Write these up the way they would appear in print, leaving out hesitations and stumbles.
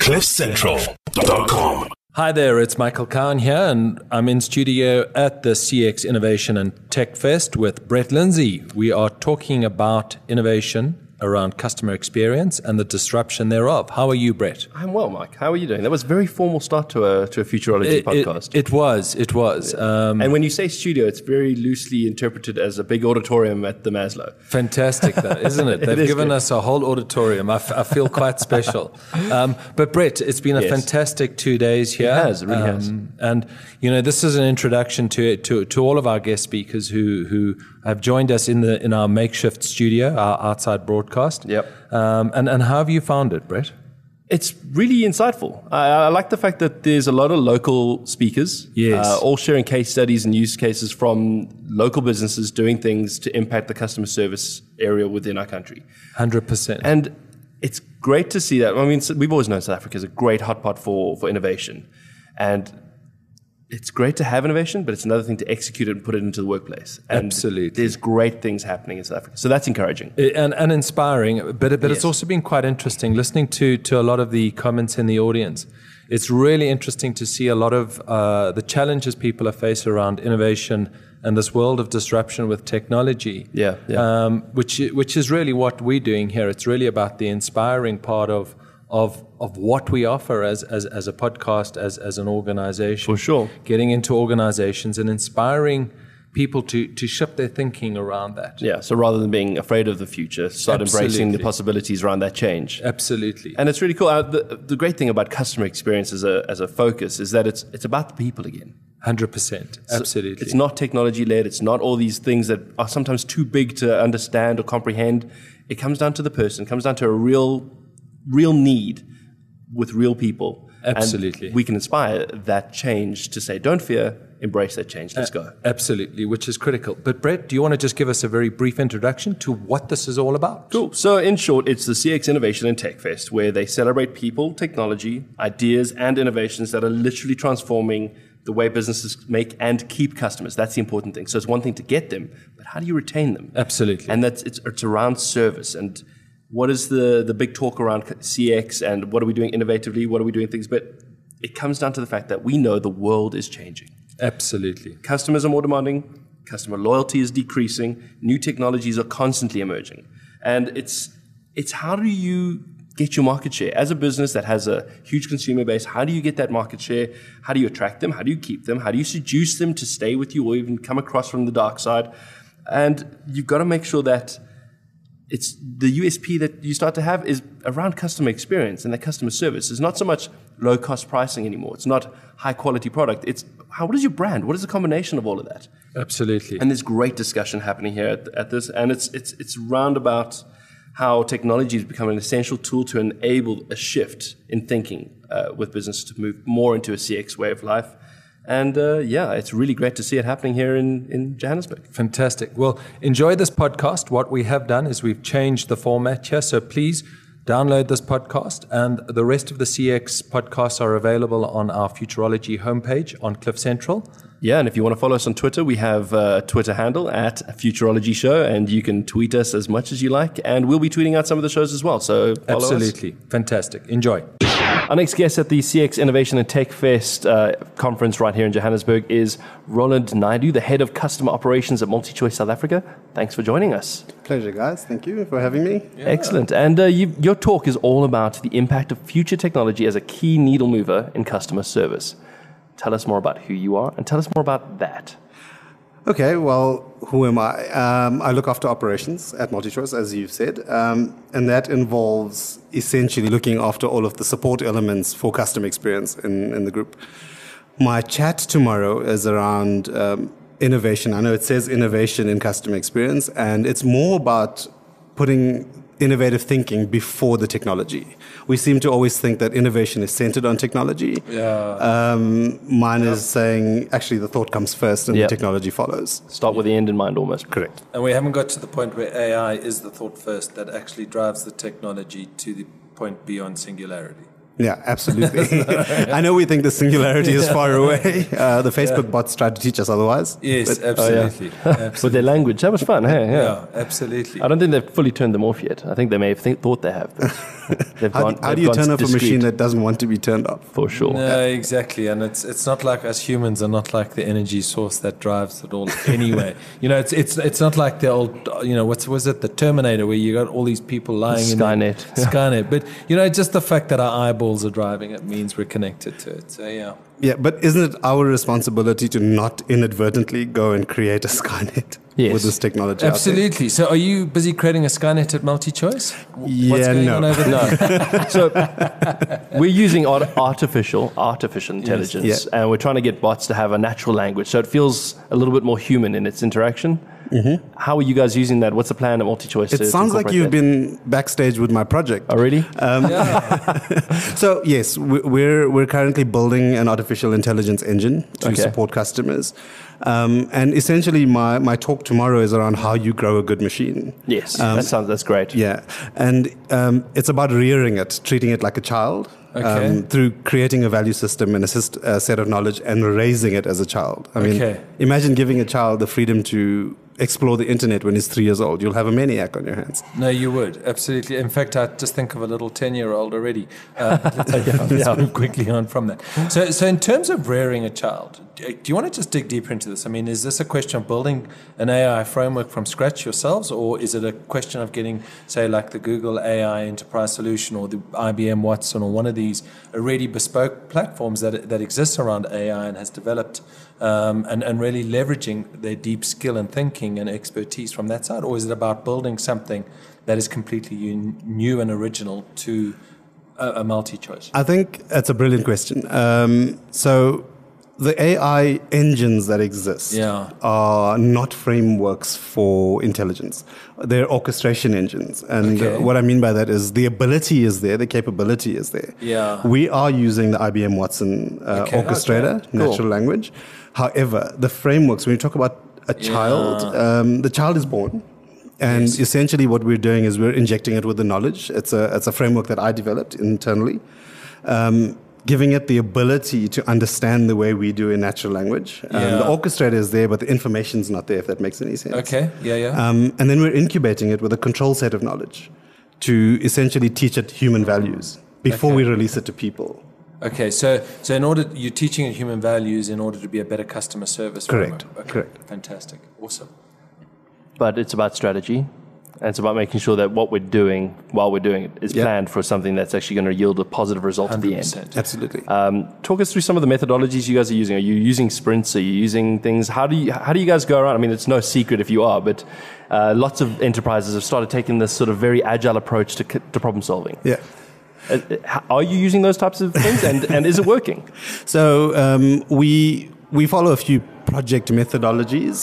CliffCentral.com. Hi there, it's Michael Cowan here, and I'm in studio at the CX Innovation and Tech Fest with Brett Lindsay. We are talking about innovation around customer experience and the disruption thereof. How are you, Brett? I'm well, Mike. How are you doing? That was a very formal start to a Futurology podcast. It was. And when you say studio, it's very loosely interpreted as a big auditorium at the Maslow. Fantastic, though, isn't it? They've given us a whole auditorium. I feel quite special. But Brett, it's been a fantastic 2 days here. It has, it really has. And, you know, this is an introduction to all of our guest speakers who have joined us in our makeshift studio, our outside broadcast. Yep. And how have you found it, Brett? It's really insightful. I like the fact that there's a lot of local speakers, all sharing case studies and use cases from local businesses doing things to impact the customer service area within our country. 100%. And it's great to see that. I mean, we've always known South Africa is a great hotspot for innovation. And it's great to have innovation, but it's another thing to execute it and put it into the workplace. And absolutely. There's great things happening in South Africa. So that's encouraging. And inspiring, but it's also been quite interesting listening to a lot of the comments in the audience. It's really interesting to see a lot of the challenges people are faced around innovation and this world of disruption with technology. Which is really what we're doing here. It's really about the inspiring part of what we offer as a podcast, as an organization. For sure. Getting into organizations and inspiring people to shift their thinking around that. Yeah, so rather than being afraid of the future, start embracing the possibilities around that change. Absolutely. And it's really cool. The great thing about customer experience as a focus is that it's about the people again. 100%. Absolutely. So it's not technology-led. It's not all these things that are sometimes too big to understand or comprehend. It comes down to the person. It comes down to a real need with real people. Absolutely. And we can inspire that change to say, don't fear, embrace that change. Let's go. Absolutely, which is critical. But Brett, do you want to just give us a very brief introduction to what this is all about? Cool. So in short, it's the CX Innovation and Tech Fest, where they celebrate people, technology, ideas, and innovations that are literally transforming the way businesses make and keep customers. That's the important thing. So it's one thing to get them, but how do you retain them? Absolutely. And it's around service and what is the big talk around CX and what are we doing innovatively? What are we doing things? But it comes down to the fact that we know the world is changing. Absolutely. Customers are more demanding. Customer loyalty is decreasing. New technologies are constantly emerging. And it's how do you get your market share? As a business that has a huge consumer base, how do you get that market share? How do you attract them? How do you keep them? How do you seduce them to stay with you or even come across from the dark side? And you've got to make sure that it's the USP that you start to have is around customer experience and that customer service. It's not so much low-cost pricing anymore. It's not high-quality product. It's what is your brand? What is the combination of all of that? Absolutely. And there's great discussion happening here at this, and it's round about how technology has become an essential tool to enable a shift in thinking with businesses to move more into a CX way of life. And it's really great to see it happening here in Johannesburg. Fantastic. Well, enjoy this podcast. What we have done is we've changed the format here. So please download this podcast, and the rest of the CX podcasts are available on our Futurology homepage on Cliff Central. Yeah, and if you want to follow us on Twitter, we have a Twitter handle at Futurology Show, and you can tweet us as much as you like, and we'll be tweeting out some of the shows as well. So follow Absolutely. us. Fantastic. Enjoy. Our next guest at the CX Innovation and Tech Fest conference right here in Johannesburg is Roland Naidu, the head of customer operations at MultiChoice South Africa. Thanks for joining us. Pleasure, guys. Thank you for having me. Yeah. Excellent. And your talk is all about the impact of future technology as a key needle mover in customer service. Tell us more about who you are and tell us more about that. Okay, well, who am I? I look after operations at MultiChoice, as you've said, and that involves essentially looking after all of the support elements for customer experience in the group. My chat tomorrow is around innovation. I know it says innovation in customer experience, and it's more about putting innovative thinking before the technology. We seem to always think that innovation is centered on technology. Mine is saying actually the thought comes first and the technology follows. Start with the end in mind almost. Correct. And we haven't got to the point where AI is the thought first that actually drives the technology to the point beyond singularity. Yeah, absolutely. I know we think the singularity is far away. The Facebook bots tried to teach us otherwise. Yes, but, absolutely. Absolutely. With their language. That was fun, hey? Yeah, absolutely. I don't think they've fully turned them off yet. I think they may have thought they have. But they've how do you turn off a machine that doesn't want to be turned off? For sure. No, exactly. And it's not like us humans are not like the energy source that drives it all anyway. It's not like the old, what was it, the Terminator, where you got all these people lying Skynet. Skynet. But, just the fact that our eyeballs are driving it means we're connected to it. So, yeah. Yeah, but isn't it our responsibility to not inadvertently go and create a Skynet with this technology? Absolutely. So are you busy creating a Skynet at MultiChoice? What's going on over there? So we're using artificial intelligence, and we're trying to get bots to have a natural language, so it feels a little bit more human in its interaction. Mm-hmm. How are you guys using that? What's the plan at MultiChoice? It sounds like you've been backstage with my project. Oh, really? So yes, we're currently building an artificial intelligence engine to support customers. And essentially my talk tomorrow is around how you grow a good machine. Yes, that's great. Yeah. And it's about rearing it, treating it like a child. Through creating a value system and a set of knowledge and raising it as a child. I mean, imagine giving a child the freedom to explore the internet when he's 3 years old. You'll have a maniac on your hands. No, you would. Absolutely. In fact, I just think of a little 10-year-old already. Let's move quickly on from that. So in terms of rearing a child, do you want to just dig deeper into this? I mean, is this a question of building an AI framework from scratch yourselves, or is it a question of getting, say, like the Google AI Enterprise Solution or the IBM Watson or one of these already bespoke platforms that exists around AI and has developed and really leveraging their deep skill and thinking and expertise from that side? Or is it about building something that is completely new and original to a MultiChoice? I think that's a brilliant question. So the AI engines that exist are not frameworks for intelligence. They're orchestration engines. And what I mean by that is the ability is there, the capability is there. Yeah. We are using the IBM Watson orchestrator, natural language. However, the frameworks, when you talk about a child, the child is born. And essentially what we're doing is we're injecting it with the knowledge. It's a framework that I developed internally. Giving it the ability to understand the way we do in natural language. The orchestrator is there, but the information's not there, if that makes any sense. Okay, and then we're incubating it with a control set of knowledge to essentially teach it human values before we release it to people. Okay, so in order, you're teaching it human values in order to be a better customer service. Correct. Correct. Fantastic. Awesome. But it's about strategy. And it's about making sure that what we're doing while we're doing it is planned for something that's actually going to yield a positive result at the end. Absolutely. Talk us through some of the methodologies you guys are using. Are you using sprints? Are you using things? How do you guys go around? I mean, it's no secret if you are, but lots of enterprises have started taking this sort of very agile approach to problem solving. Yeah. Are you using those types of things, and is it working? So we follow a few project methodologies.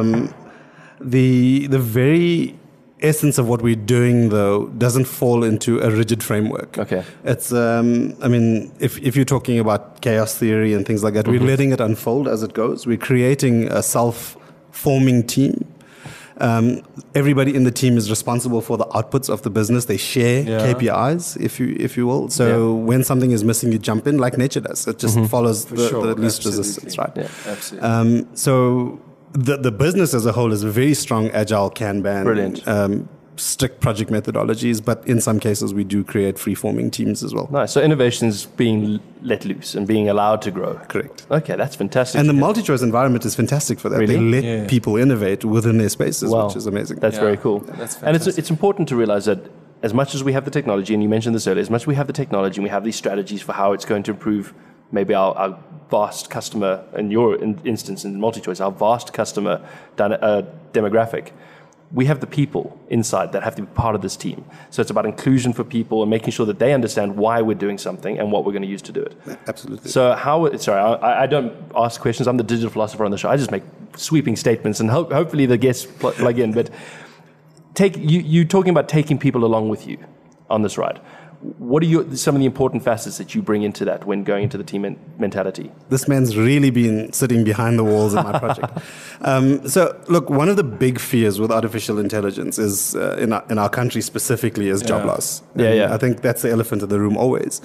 The very essence of what we're doing, though, doesn't fall into a rigid framework. Okay. It's, I mean, if you're talking about chaos theory and things like that, we're letting it unfold as it goes. We're creating a self-forming team. Everybody in the team is responsible for the outputs of the business. They share KPIs, if you will. So when something is missing, you jump in like nature does. It just follows the least resistance, right? Yeah, absolutely. So the business as a whole is a very strong agile Kanban. Brilliant. Strict project methodologies, but in some cases we do create free-forming teams as well. Nice. So innovation is being let loose and being allowed to grow. Correct. Okay, that's fantastic. And the MultiChoice environment is fantastic for that. Really? They let people innovate within their spaces, which is amazing. That's very cool. That's and it's important to realize that as much as we have the technology, and you mentioned this earlier, as much as we have the technology and we have these strategies for how it's going to improve maybe our vast customer, in your instance in MultiChoice, our vast customer demographic, we have the people inside that have to be part of this team. So it's about inclusion for people and making sure that they understand why we're doing something and what we're going to use to do it. Absolutely. So I don't ask questions. I'm the digital philosopher on the show. I just make sweeping statements and hopefully the guests plug in. But you talking about taking people along with you on this ride. What are some of the important facets that you bring into that when going into the team mentality? This man's really been sitting behind the walls in my project. So, look, one of the big fears with artificial intelligence is, in our country specifically, is job loss. Yeah. I think that's the elephant in the room always.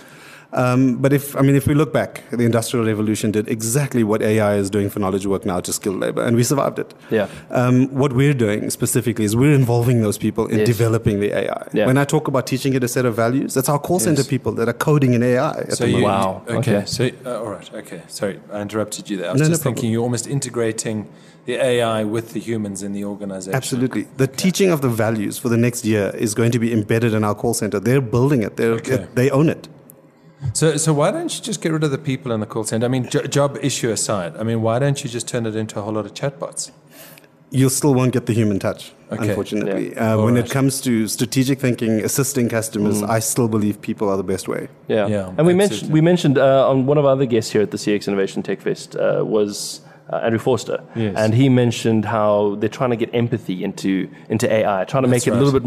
But if we look back, the Industrial Revolution did exactly what AI is doing for knowledge work now to skilled labor, and we survived it. Yeah. What we're doing specifically is we're involving those people in developing the AI. Yeah. When I talk about teaching it a set of values, that's our call center people that are coding in AI at the moment. Wow. Okay. So, all right. Okay. Sorry, I interrupted you there. I was No, just no thinking you're almost integrating the AI with the humans in the organization. Absolutely. The teaching of the values for the next year is going to be embedded in our call center. They're building it. They own it. So why don't you just get rid of the people in the call center? I mean, job issue aside, I mean, why don't you just turn it into a whole lot of chatbots? You still won't get the human touch, Okay. unfortunately. Yeah. When right. it comes to strategic thinking, assisting customers, I still believe people are the best way. Yeah. Yeah, And we absolutely. mentioned on one of our other guests here at the CX Innovation Tech Fest was Andrew Forster. Yes. And he mentioned how they're trying to get empathy into AI, trying to make it a little bit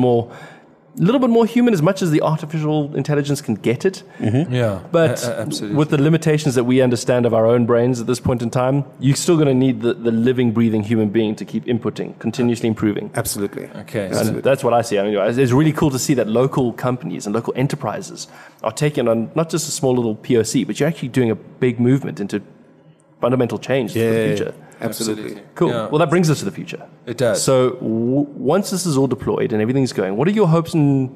more human as much as the artificial intelligence can get it. Yeah. But absolutely. with the limitations that we understand of our own brains at this point in time, you're still going to need the living, breathing human being to keep inputting, continuously improving. Absolutely. Okay. And that's what I see. I mean, it's really cool to see that local companies and local enterprises are taking on not just a small little POC, but you're actually doing a big movement into fundamental change for the future. Absolutely. Cool. Yeah. Well, that brings us to the future. It does. So once this is all deployed and everything's going, what are your hopes and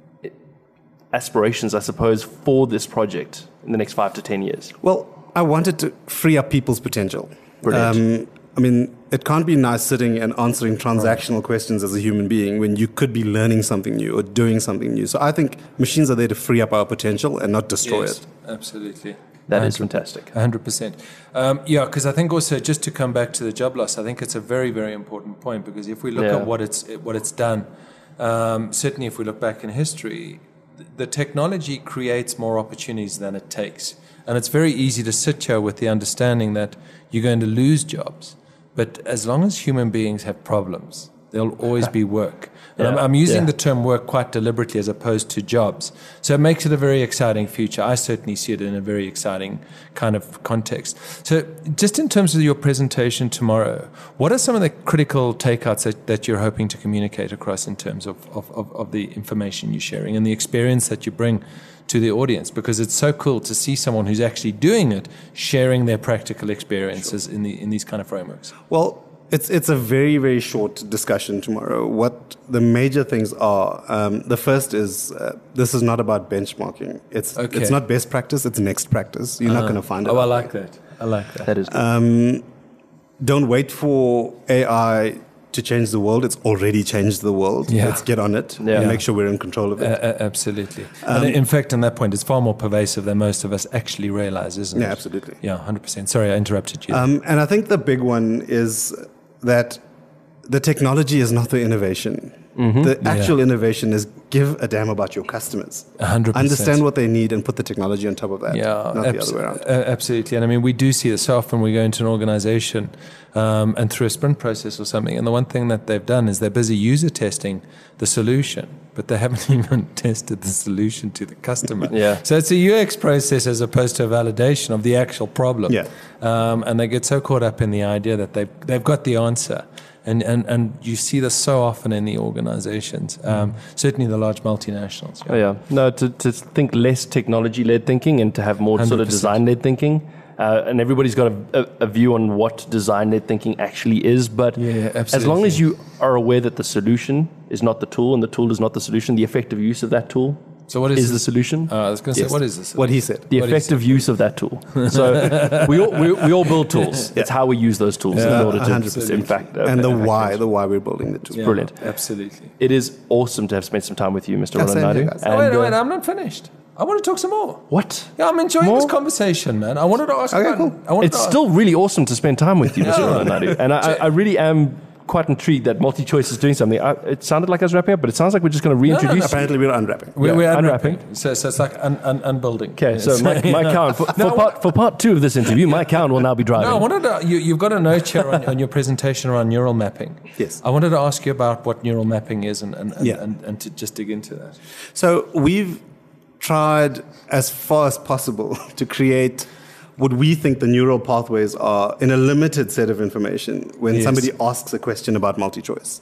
aspirations, I suppose, for this project in the next 5 to 10 years? Well, I wanted to free up people's potential. Brilliant. I mean, it can't be nice sitting and answering transactional questions as a human being when you could be learning something new or doing something new. So I think machines are there to free up our potential and not destroy Yes, it. absolutely. That is fantastic. 100%. Yeah, because I think also just to come back to the job loss, I think it's a very, very important point because if we look at what it's done, certainly if we look back in history, the technology creates more opportunities than it takes. And it's very easy to sit here with the understanding that you're going to lose jobs. But as long as human beings have problems, there'll always be work. And I'm using the term work quite deliberately as opposed to jobs. So it makes it a very exciting future. I certainly see it in a very exciting kind of context. So just in terms of your presentation tomorrow, what are some of the critical takeouts that you're hoping to communicate across in terms of the information you're sharing and the experience that you bring to the audience? Because it's so cool to see someone who's actually doing it, sharing their practical experiences in these kind of frameworks. Well, it's a very, very short discussion tomorrow. What the major things are, the first is this is not about benchmarking. It's not best practice, it's next practice. You're not going to find it. Oh, I like that. I like that. That is good. Don't wait for AI to change the world. It's already changed the world. Yeah. Let's get on it and make sure we're in control of it. Absolutely. And in fact, on that point, it's far more pervasive than most of us actually realize, isn't it? Yeah, absolutely. Yeah, 100%. Sorry, I interrupted you. And I think the big one is that the technology is not the innovation. The actual innovation is give a damn about your customers. 100%. Understand what they need and put the technology on top of that, not the other way around. Absolutely. And I mean, we do see this so often. We go into an organization and through a sprint process or something, and the one thing that they've done is they're busy user testing the solution, but they haven't even tested the solution to the customer. Yeah. So it's a UX process as opposed to a validation of the actual problem. Yeah. And they get so caught up in the idea that they've got the answer. And you see this so often in the organizations, certainly the large multinationals. Oh, yeah. No, to think less technology-led thinking and to have more sort of 100%. design-led thinking. And everybody's got a view on what design-led thinking actually is. But as long as you are aware that the solution is not the tool and the tool is not the solution, the effective use of that tool So what is the solution. I was going to say, what is this? What he said. The effective use of that tool. So we all build tools. It's how we use those tools in order to, 100%. in fact, And the why we're building the tool. Brilliant. Absolutely. It is awesome to have spent some time with you, Mr. Yeah, same Roland here, Naidu. guys. Oh, wait, I'm not finished. I want to talk some more. What? Yeah, I'm enjoying More? this conversation, man. I wanted to ask Okay, about... cool. I wanted It's to ask- still really awesome to spend time with you, Mr. Roland Naidu. And I really am quite intrigued that MultiChoice is doing something. It sounded like I was wrapping up, but it sounds like we're just going to reintroduce you. Apparently, we're unwrapping. We're unwrapping. unwrapping. So it's like unbuilding. Okay, so my count, for part two of this interview, my count will now be driving. No, I wanted to... You've got a note here on your presentation around neural mapping. Yes. I wanted to ask you about what neural mapping is and to just dig into that. So we've tried as far as possible to create what we think the neural pathways are in a limited set of information when somebody asks a question about multi-choice.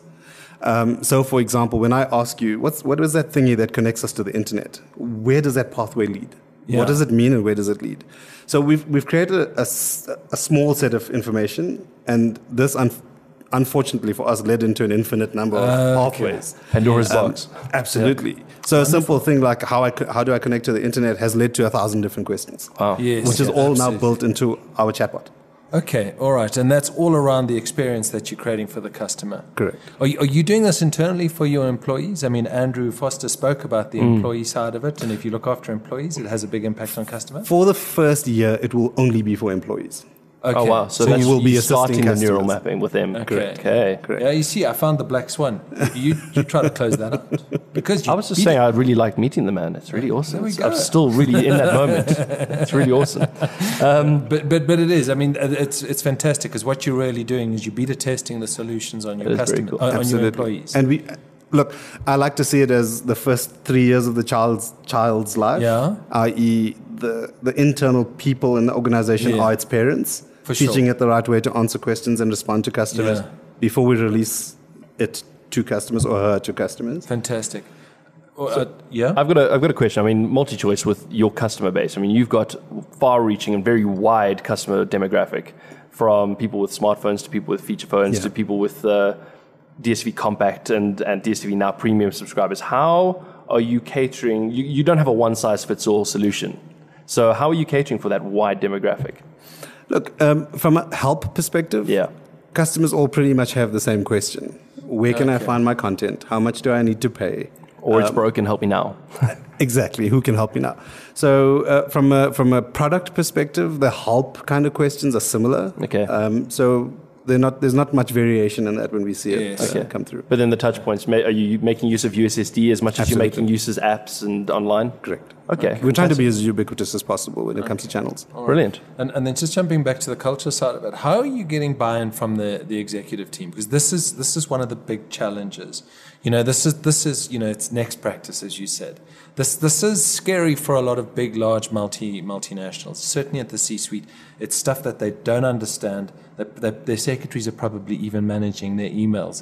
So, for example, when I ask you, what is that thingy that connects us to the internet? Where does that pathway lead? What does it mean and where does it lead? So we've created a small set of information, and this unfortunately for us led into an infinite number of pathways. Pandora's box. Absolutely. Yeah. So a simple thing like how do I connect to the internet has led to 1,000 different questions. Wow. Yes, which is all now built into our chatbot. Okay, all right. And that's all around the experience that you're creating for the customer. Correct. Are you doing this internally for your employees? I mean, Andrew Foster spoke about the employee side of it, and if you look after employees, it has a big impact on customers. For the first year, it will only be for employees. Okay. Oh, wow. So you will be starting assisting the neural customers. mapping with them. Okay. Okay. Correct. Yeah, you see, I found the black swan. You try to close that out. Because I was just saying, I'd really like meeting the man. It's really awesome. There we go. I'm still really in that moment. It's really awesome. But it is. I mean, it's fantastic because what you're really doing is you're beta testing the solutions on your customers, cool. on your employees. And look, I like to see it as the first 3 years of the child's life, i.e. the internal people in the organization are its parents, teaching it the right way to answer questions and respond to customers before we release it to customers or her to customers. Fantastic. I've got a question. I mean, MultiChoice with your customer base. I mean, you've got far-reaching and very wide customer demographic, from people with smartphones to people with feature phones to people with DSV Compact and DSV Now Premium subscribers. How are you catering? You don't have a one-size-fits-all solution. So how are you catering for that wide demographic? Look, from a help perspective, customers all pretty much have the same question. Where can I find my content? How much do I need to pay? Or it's broken, help me now. Exactly. Who can help me now? So from a product perspective, the help kind of questions are similar. Okay. So there's not much variation in that when we see it come through. But then the touch points, are you making use of USSD as much as you're making use of apps and online? Correct. Okay. We're trying to be as ubiquitous as possible when it comes to channels. Right. Brilliant. And then just jumping back to the culture side of it, how are you getting buy-in from the executive team? Because this is one of the big challenges. You know, this is it's next practice, as you said. This is scary for a lot of big, large multinationals. Certainly at the C-suite, it's stuff that they don't understand. That their secretaries are probably even managing their emails.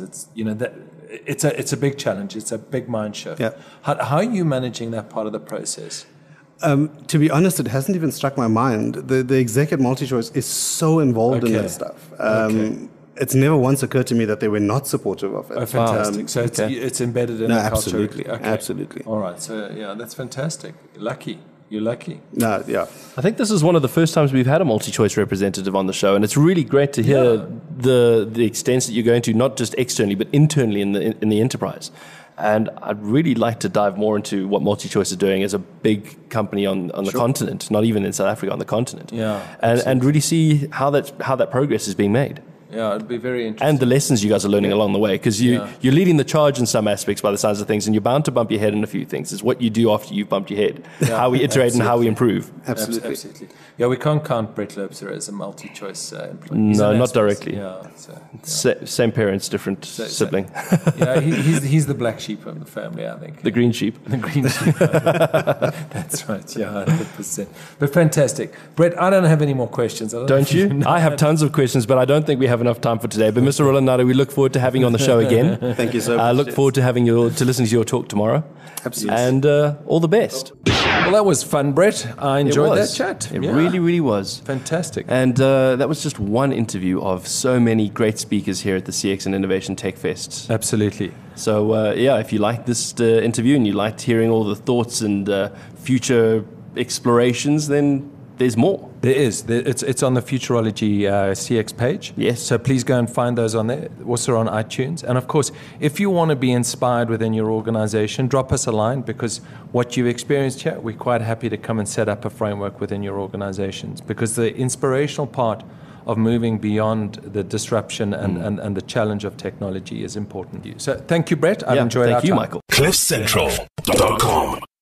It's a big challenge. It's a big mind shift. Yeah. How are you managing that part of the process? To be honest, it hasn't even struck my mind. The exec at MultiChoice is so involved in that stuff. It's never once occurred to me that they were not supportive of it. Oh, fantastic. So it's embedded in the culture. Absolutely. Okay. Absolutely. All right. So, that's fantastic. You're lucky. No, yeah. I think this is one of the first times we've had a MultiChoice representative on the show, and it's really great to hear the extents that you're going to, not just externally, but internally in the enterprise. And I'd really like to dive more into what MultiChoice is doing as a big company on the continent, not even in South Africa, on the continent. Yeah. And really see how that progress is being made. Yeah, it'd be very interesting. And the lessons you guys are learning along the way, because you're leading the charge in some aspects by the sounds of things, and you're bound to bump your head in a few things. It's what you do after you've bumped your head, how we iterate and how we improve. Absolutely. Yeah, we can't count Brett Loebser as a MultiChoice employee. No, not directly. Yeah, same parents, different sibling. Yeah, he's the black sheep of the family, I think. The green sheep. The green sheep. That's right. Yeah, 100%. But fantastic, Brett. I don't have any more questions. Don't you? I have tons of questions, but I don't think we have enough time for today. But Mr. Rolando, we look forward to having you on the show again. Thank you so much. I look forward to listening to your talk tomorrow. Absolutely. And all the best. Well, that was fun, Brett. I enjoyed that chat. It really, really was. Fantastic. And that was just one interview of so many great speakers here at the CX and Innovation Tech Fest. Absolutely. So, if you liked this interview and you liked hearing all the thoughts and future explorations, then there's more. There is. It's on the Futurology CX page. Yes. So please go and find those on there. Also on iTunes. And of course, if you want to be inspired within your organization, drop us a line, because what you've experienced here, we're quite happy to come and set up a framework within your organizations, because the inspirational part of moving beyond the disruption and the challenge of technology is important to you. So thank you, Brett. I've enjoyed our time. Thank you, Michael. CliffCentral.com